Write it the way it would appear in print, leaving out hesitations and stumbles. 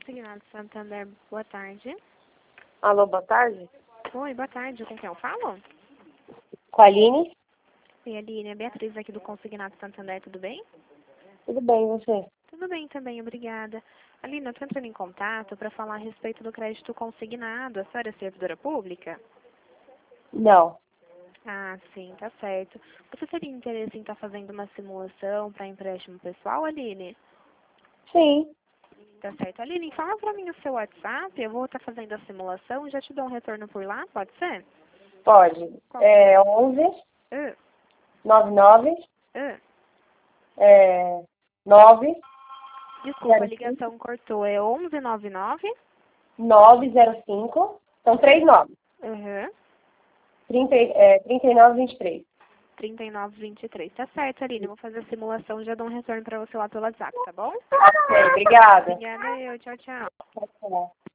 Consignado Santander, boa tarde. Alô, boa tarde. Oi, boa tarde. Com quem eu falo? Com a Aline? Oi, Aline, é Beatriz aqui do Consignado Santander, tudo bem? Tudo bem, e você? Tudo bem também, obrigada. Aline, eu estou entrando em contato para falar a respeito do crédito consignado. A senhora é servidora pública? Não. Ah, sim, tá certo. Você teria interesse em estar fazendo uma simulação para empréstimo pessoal, Aline? Sim. Tá certo. Aline, fala para mim o seu WhatsApp, eu vou estar fazendo a simulação e já te dou um retorno por lá, pode ser? Pode. Qual que É é? 11 Ah, 99 ah. 9 Desculpa, a ligação cortou. É 1199? 905. São 3 9. Aham. 3923. 3923. Tá certo, Aline. Eu vou fazer a simulação e já dou um retorno para você lá pelo WhatsApp, tá bom? Ok, obrigada. Obrigada, eu. Tchau, tchau. Tchau, tchau.